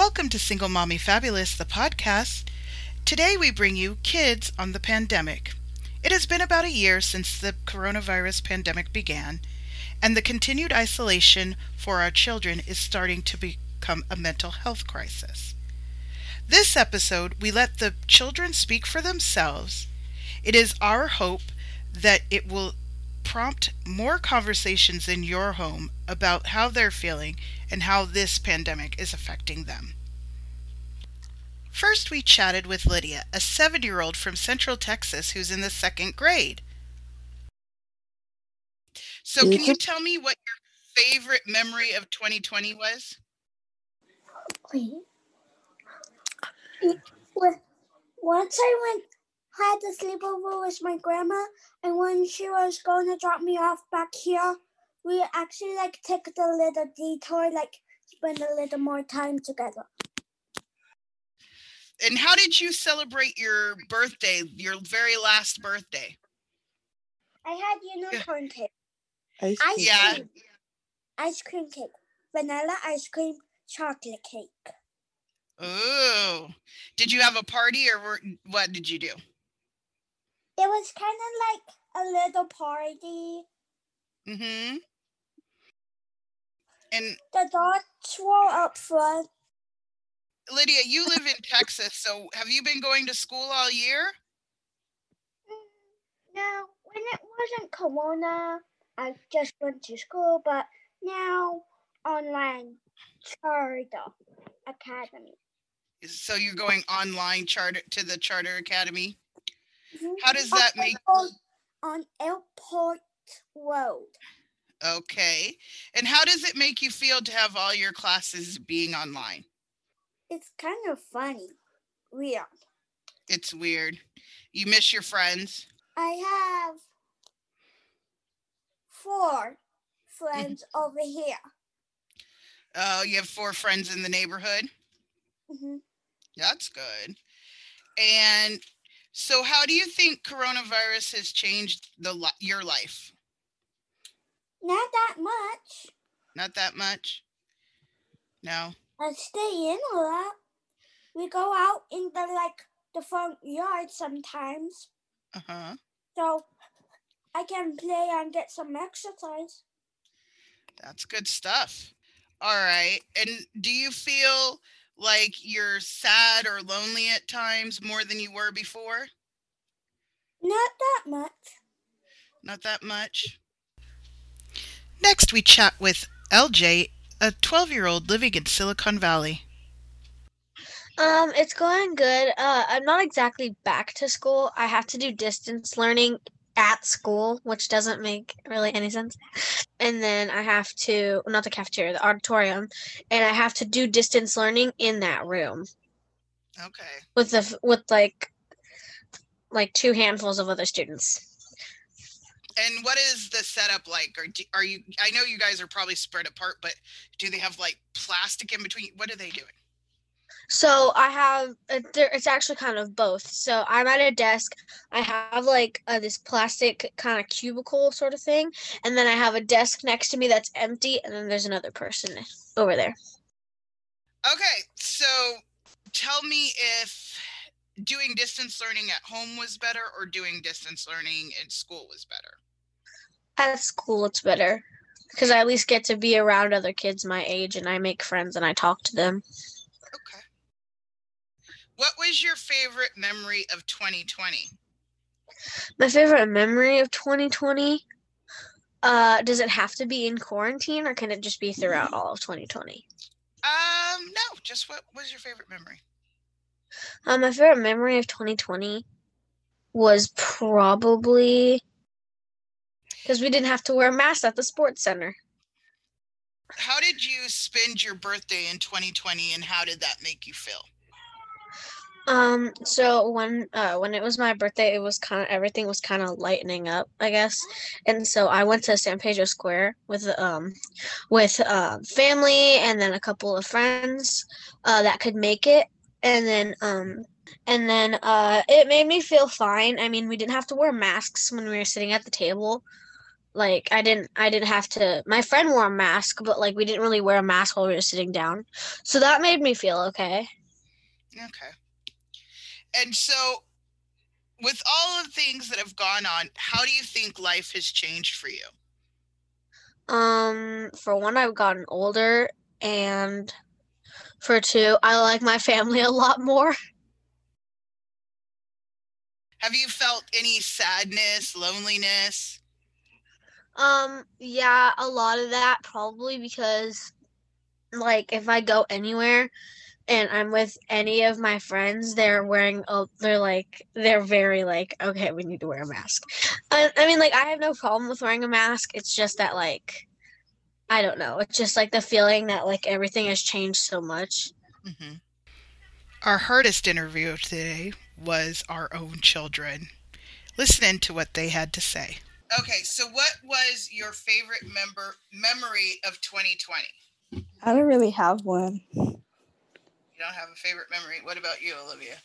Welcome to Single Mommy Fabulous, the podcast. Today we bring you Kids on the Pandemic. It has been about a year since the coronavirus pandemic began, and the continued isolation for our children is starting to become a mental health crisis. This episode, we let the children speak for themselves. It is our hope that it will prompt more conversations in your home about how they're feeling and how this pandemic is affecting them. First, we chatted with Lydia, a 7-year-old from Central Texas who's in the second grade. So can you tell me what your favorite memory of 2020 was? Once I had a sleepover with my grandma, and when she was going to drop me off back here, we actually took the little detour, spend a little more time together. And how did you celebrate your birthday, your very last birthday? I had unicorn cake. Ice cream cake. Vanilla ice cream, chocolate cake. Oh, did you have a party or what did you do? It was kind of like a little party. Mm-hmm. And the dogs were up front. Lydia, you live in Texas, so have you been going to school all year? No, when it wasn't Corona, I just went to school, but now online charter academy. So you're going online to the charter academy? Mm-hmm. How does that make on Airport Road? Okay. And how does it make you feel to have all your classes being online? It's kind of funny. Weird. It's weird. You miss your friends? I have 4 friends over here. Oh, you have 4 friends in the neighborhood? Mm-hmm. That's good. And so how do you think coronavirus has changed your life? Not that much. Not that much? No? I stay in a lot. We go out in the front yard sometimes. Uh-huh. So I can play and get some exercise. That's good stuff. All right. And do you feel like you're sad or lonely at times more than you were before? Not that much. Not that much? Next, we chat with LJ, a 12-year-old living in Silicon Valley. It's going good. I'm not exactly back to school. I have to do distance learning at school, which doesn't make really any sense. And then I have to, not the cafeteria, the auditorium, and I have to do distance learning in that room. Okay. With like 2 handfuls of other students. And what is the setup like? Are you? I know you guys are probably spread apart, but do they have plastic in between? What are they doing? So I have, it's actually kind of both. So I'm at a desk. I have this plastic kind of cubicle sort of thing. And then I have a desk next to me that's empty. And then there's another person over there. Okay. So tell me if doing distance learning at home was better or doing distance learning in school was better. At school, it's better because I at least get to be around other kids my age and I make friends and I talk to them. Okay. What was your favorite memory of 2020? My favorite memory of 2020? Does it have to be in quarantine or can it just be throughout all of 2020? No, just what was your favorite memory? My favorite memory of 2020 was probably because we didn't have to wear masks at the sports center. How did you spend your birthday in 2020 and how did that make you feel? So when it was my birthday, it was everything was kind of lightening up, I guess. And so I went to San Pedro Square with family and then a couple of friends that could make it. And then it made me feel fine. I mean, we didn't have to wear masks when we were sitting at the table. Like I didn't have to. My friend wore a mask, but like we didn't really wear a mask while we were sitting down. So that made me feel okay. Okay. And so, with all of the things that have gone on, how do you think life has changed for you? For one, I've gotten older, and for two, I like my family a lot more. Have you felt any sadness, loneliness? Yeah, a lot of that probably because like if I go anywhere and I'm with any of my friends, they're very like, okay, we need to wear a mask. I mean, like I have no problem with wearing a mask. It's just that like I don't know. It's just like the feeling that like everything has changed so much. Hmm. Our hardest interview today was our own children. Listening to what they had to say. Okay, so what was your favorite memory of 2020? I don't really have one. You don't have a favorite memory. What about you, Olivia?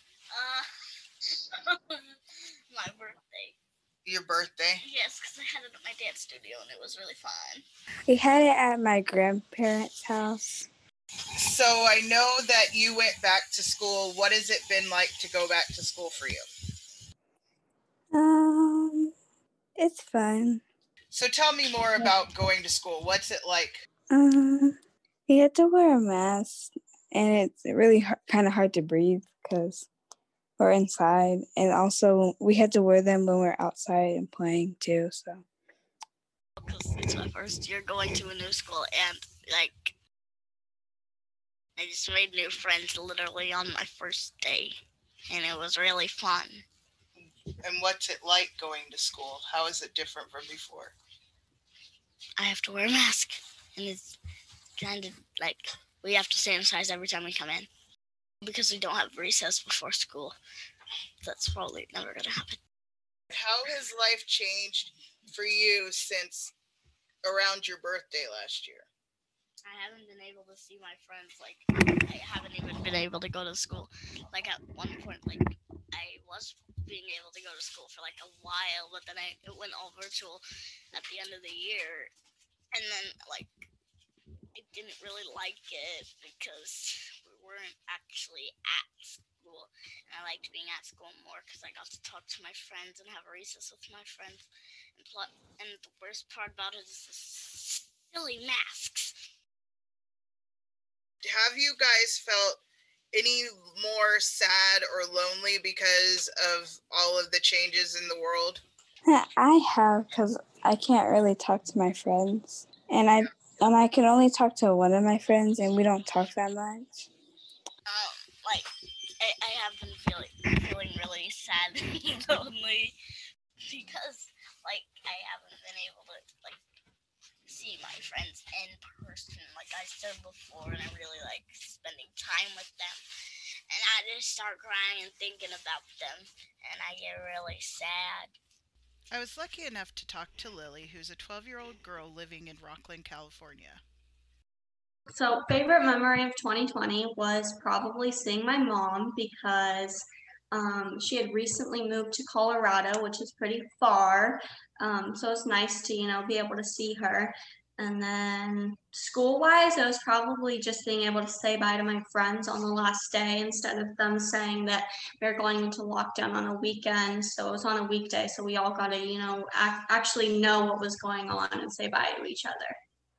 My birthday. Your birthday? Yes, because I had it at my dance studio and it was really fun. We had it at my grandparents' house. So I know that you went back to school. What has it been like to go back to school for you? It's fun. So tell me more about going to school. What's it like? You have to wear a mask, and it's really kind of hard to breathe because we're inside. And also, we had to wear them when we're outside and playing too. So. Because it's my first year going to a new school, and like I just made new friends literally on my first day, and it was really fun. And what's it like going to school? How is it different from before? I have to wear a mask, and it's kind of like we have to sanitize every time we come in because we don't have recess before school. That's probably never going to happen. How has life changed for you since around your birthday last year? I haven't been able to see my friends. Like, I haven't even been able to go to school. Like, at one point, like, I was being able to go to school for, like, a while, but then it went all virtual at the end of the year. And then, like, I didn't really like it because we weren't actually at school. And I liked being at school more because I got to talk to my friends and have a recess with my friends. And the worst part about it is the silly masks. Have you guys felt any more sad or lonely because of all of the changes in the world? I have, because I can't really talk to my friends, and I can only talk to one of my friends, and we don't talk that much. Like I have been feeling really sad and lonely because like I haven't been able to like see my friends in person like I said before, and I really like spending time with them. And I just start crying and thinking about them, and I get really sad. I was lucky enough to talk to Lily, who's a 12-year-old girl living in Rocklin, California. So, favorite memory of 2020 was probably seeing my mom because she had recently moved to Colorado, which is pretty far. So it's nice to, be able to see her. And then school-wise, it was probably just being able to say bye to my friends on the last day instead of them saying that we're going into lockdown on a weekend. So it was on a weekday, so we all got to, actually know what was going on and say bye to each other.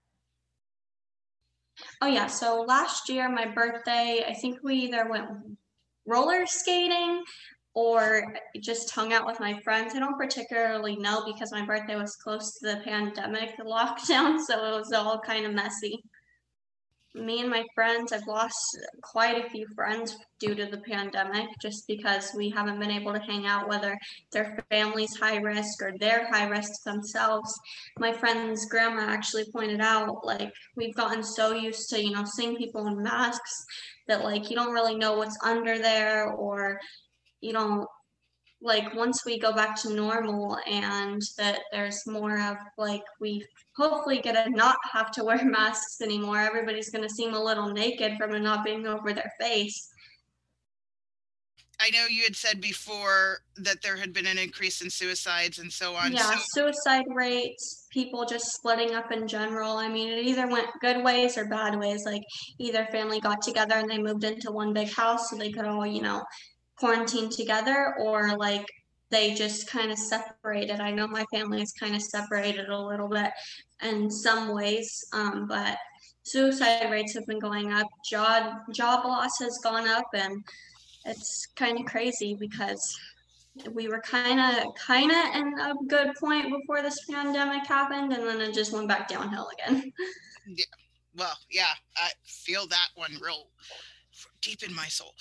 Oh yeah, so last year, my birthday, I think we either went roller skating or just hung out with my friends. I don't particularly know because my birthday was close to the pandemic lockdown, so it was all kind of messy. Me and my friends, I've lost quite a few friends due to the pandemic just because we haven't been able to hang out, whether their family's high risk or they're high risk themselves. My friend's grandma actually pointed out, like, we've gotten so used to, seeing people in masks that, like, you don't really know what's under there, or you don't, like, once we go back to normal and that there's more of, like, we hopefully get to not have to wear masks anymore, everybody's going to seem a little naked from it not being over their face. I know you had said before that there had been an increase in suicides and so on. Yeah, So, suicide rates, people just splitting up in general. I mean, it either went good ways or bad ways. Like either family got together and they moved into one big house so they could all, quarantine together, or like they just kind of separated. I know my family is kind of separated a little bit in some ways, but suicide rates have been going up. Job loss has gone up, and it's kind of crazy because we were kind of in a good point before this pandemic happened, and then it just went back downhill again. yeah, well, yeah, I feel that one real deep in my soul.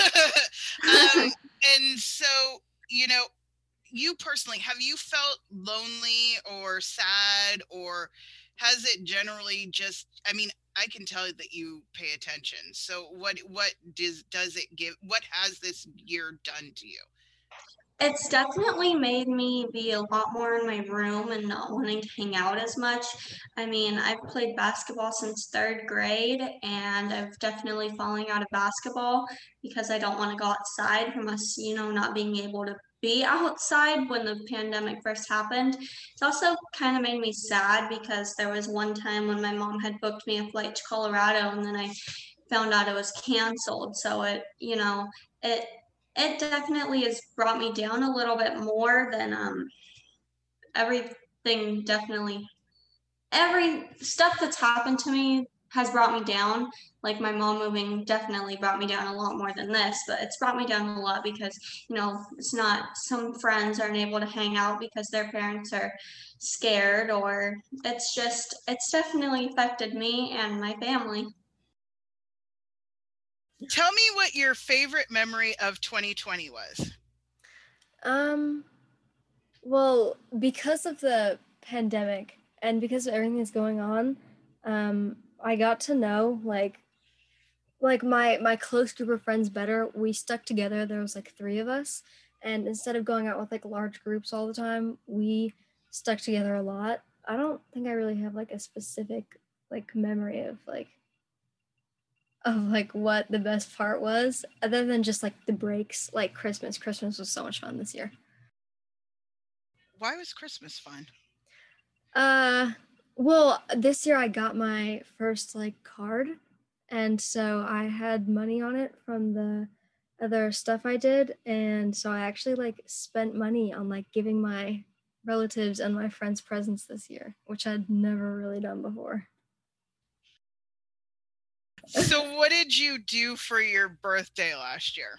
And so, you know, you personally, have you felt lonely or sad, or has it generally just, I mean, I can tell that you pay attention. So what does it give, what has this year done to you? It's definitely made me be a lot more in my room and not wanting to hang out as much. I mean, I've played basketball since third grade, and I've definitely falling out of basketball because I don't want to go outside from us, not being able to be outside when the pandemic first happened. It's also kind of made me sad because there was one time when my mom had booked me a flight to Colorado, and then I found out it was canceled. So it it definitely has brought me down a little bit more than everything. Definitely every stuff that's happened to me has brought me down. Like my mom moving definitely brought me down a lot more than this, but it's brought me down a lot because it's not, some friends aren't able to hang out because their parents are scared, or it's definitely affected me and my family. Tell me what your favorite memory of 2020 was. Well, because of the pandemic and because of everything that's going on, I got to know like my close group of friends better. We stuck together. There was like 3 of us, and instead of going out with like large groups all the time, we stuck together a lot. I don't think I really have like a specific like memory of like what the best part was, other than just like the breaks, like Christmas. Christmas was so much fun this year. Why was Christmas fun? Well, this year I got my first like card, and so I had money on it from the other stuff I did, and so I actually like spent money on like giving my relatives and my friends presents this year, which I'd never really done before. So what did you do for your birthday last year?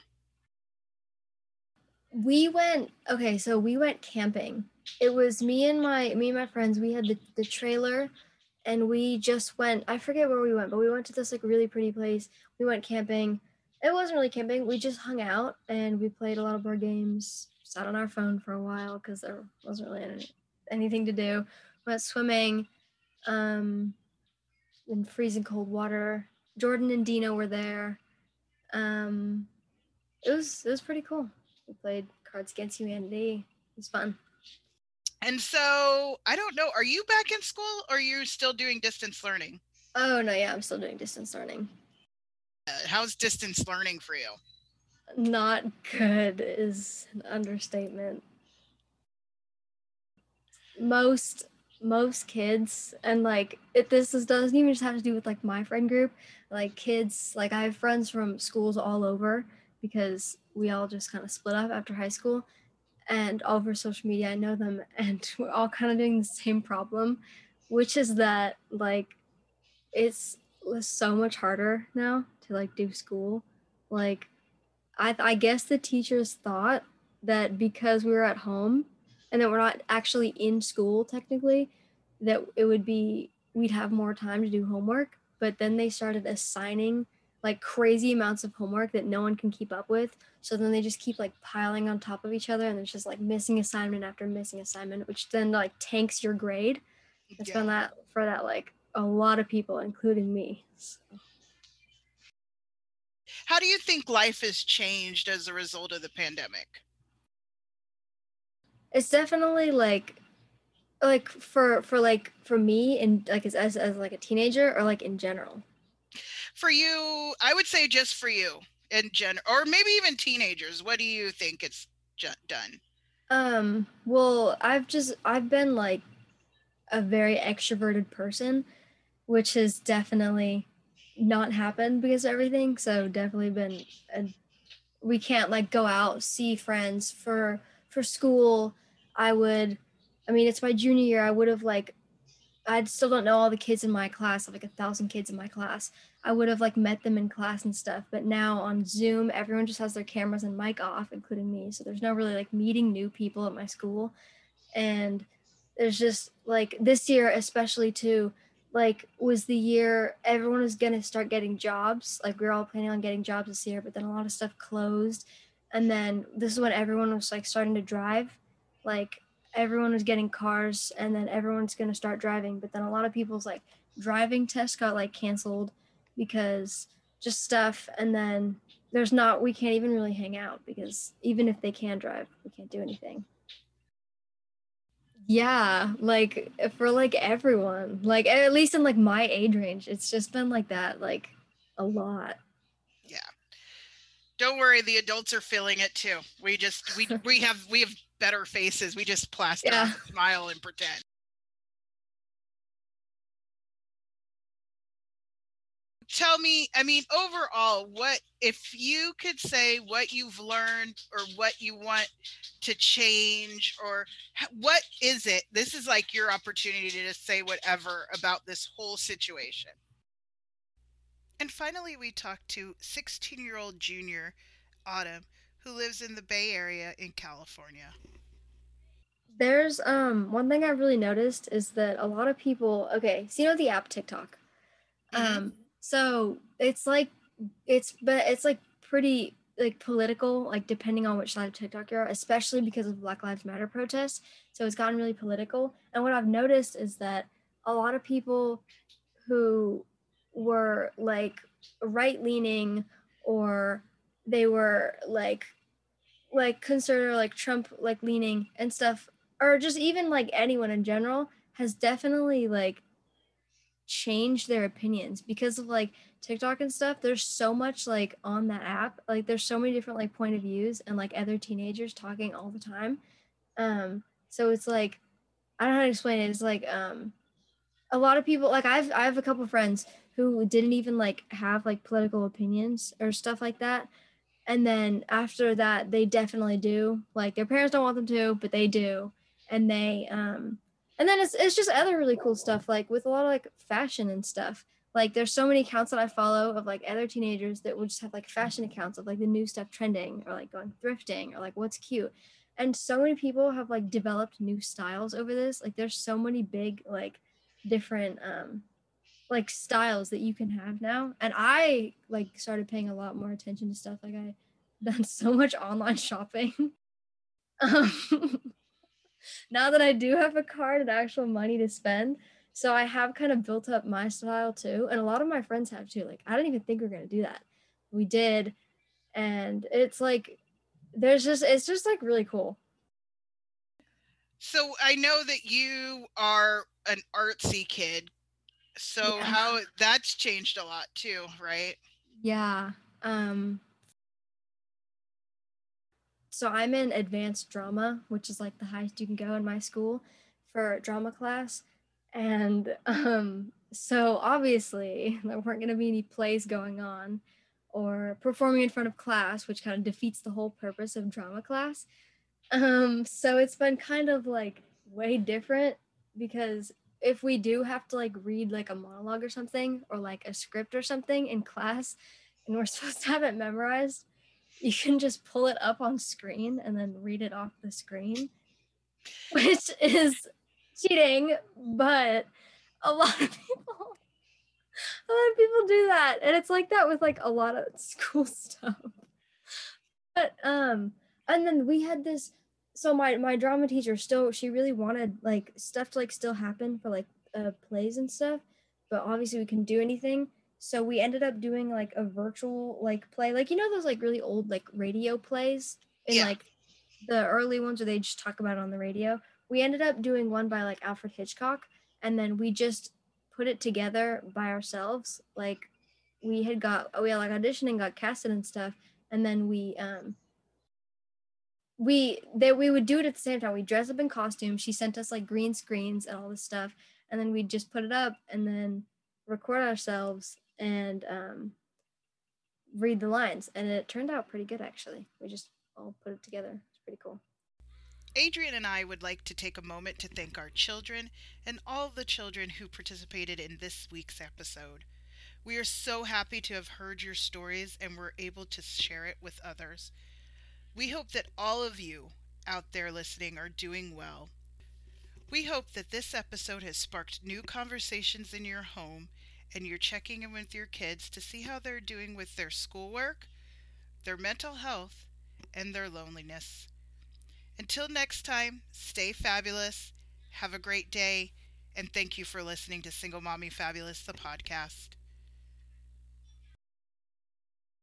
We went camping. It was me and my friends. We had the trailer, and we just went, I forget where we went, but we went to this like really pretty place. We went camping. It wasn't really camping. We just hung out and we played a lot of board games, sat on our phone for a while because there wasn't really anything to do. Went swimming, in freezing cold water. Jordan and Dino were there. It was pretty cool. We played Cards Against Humanity. It was fun. And so, I don't know, are you back in school or are you still doing distance learning? Oh, no, yeah, I'm still doing distance learning. How's distance learning for you? Not good is an understatement. Most kids, and like doesn't even just have to do with like my friend group, like kids, like I have friends from schools all over because we all just kind of split up after high school, and all over social media I know them, and we're all kind of doing the same problem, which is that like it's so much harder now to like do school. Like I guess the teachers thought that because we were at home and that we're not actually in school technically, that we'd have more time to do homework. But then they started assigning like crazy amounts of homework that no one can keep up with. So then they just keep like piling on top of each other, and it's just like missing assignment after missing assignment, which then like tanks your grade. It's been that for that like a lot of people, including me. So. How do you think life has changed as a result of the pandemic? It's definitely like for me, and like as like a teenager, or like in general. For you, I would say just for you. in general, or maybe even teenagers? What do you think it's done? Well, I've been like a very extroverted person, which has definitely not happened because of everything. So definitely been we can't like go out, see friends for school. I mean, it's my junior year. I would have like I still don't know all the kids in my class, like 1,000 kids in my class. I would have like met them in class and stuff, but now on Zoom, everyone just has their cameras and mic off, including me. So there's no really like meeting new people at my school. And there's just like this year, especially too, like was the year everyone was gonna start getting jobs. Like we were all planning on getting jobs this year, but then a lot of stuff closed. And then this is when everyone was like starting to drive. Like everyone was getting cars and then everyone's going to start driving, but then a lot of people's like driving tests got like canceled because just stuff. And then we can't even really hang out because even if they can drive, we can't do anything. Yeah, like for like everyone, like at least in like my age range, it's just been like that, like a lot. Yeah. Don't worry, the adults are feeling it too. We have better faces. We just plaster on a smile and pretend. Tell me, I mean, overall, what if you could say what you've learned or what you want to change, or what is it? This is like your opportunity to just say whatever about this whole situation. And finally, we talked to 16-year-old junior Autumn, who lives in the Bay Area in California. There's one thing I really noticed is that a lot of people, okay, so you know the app TikTok. So it's like it's like pretty like political, like depending on which side of TikTok you're, especially because of Black Lives Matter protests. So it's gotten really political. And what I've noticed is that a lot of people who were like right leaning or they were like conservative, like Trump like leaning and stuff, or just even like anyone in general has definitely like changed their opinions because of like TikTok and stuff. There's so much like on that app, like there's so many different like point of views and like other teenagers talking all the time. So it's like I don't know how to explain it. It's like a lot of people, like I have a couple of friends who didn't even like have like political opinions or stuff like that, and then after that they definitely do. Like their parents don't want them to, but they do. And they and then it's just other really cool stuff, like with a lot of like fashion and stuff. Like there's so many accounts that I follow of like other teenagers that would just have like fashion accounts of like the new stuff trending or like going thrifting or like what's cute. And so many people have like developed new styles over this. Like there's so many big like different like styles that you can have now. And I like started paying a lot more attention to stuff. Like I done so much online shopping. Now that I do have a card and actual money to spend, so I have kind of built up my style too, and a lot of my friends have too. Like I didn't even think we were gonna do that. We did, and it's like it's just like really cool. So I know that you are an artsy kid. So how that's changed a lot too, right? Yeah. So I'm in advanced drama, which is like the highest you can go in my school for drama class. And so obviously there weren't going to be any plays going on or performing in front of class, which kind of defeats the whole purpose of drama class. So it's been kind of like way different because if we do have to like read like a monologue or something or like a script or something in class and we're supposed to have it memorized, you can just pull it up on screen and then read it off the screen, which is cheating, but a lot of people do that. And it's like that with like a lot of school stuff. But and then we had this, so my drama teacher she really wanted like stuff to like still happen for like plays and stuff, but obviously we couldn't do anything. So we ended up doing like a virtual like play, like you know those like really old like radio plays in like the early ones where they just talk about it on the radio. We ended up doing one by like Alfred Hitchcock, and then we just put it together by ourselves, like we had like auditioned and got casted and stuff, and then we would do it at the same time. We dress up in costumes. She sent us like green screens and all this stuff, and then we'd just put it up and then record ourselves and read the lines, and it turned out pretty good actually. We just all put it together. It's pretty cool. Adrian and I would like to take a moment to thank our children and all the children who participated in this week's episode. We are so happy to have heard your stories and were able to share it with others. We hope that all of you out there listening are doing well. We hope that this episode has sparked new conversations in your home and you're checking in with your kids to see how they're doing with their schoolwork, their mental health, and their loneliness. Until next time, stay fabulous, have a great day, and thank you for listening to Single Mommy Fabulous, the podcast.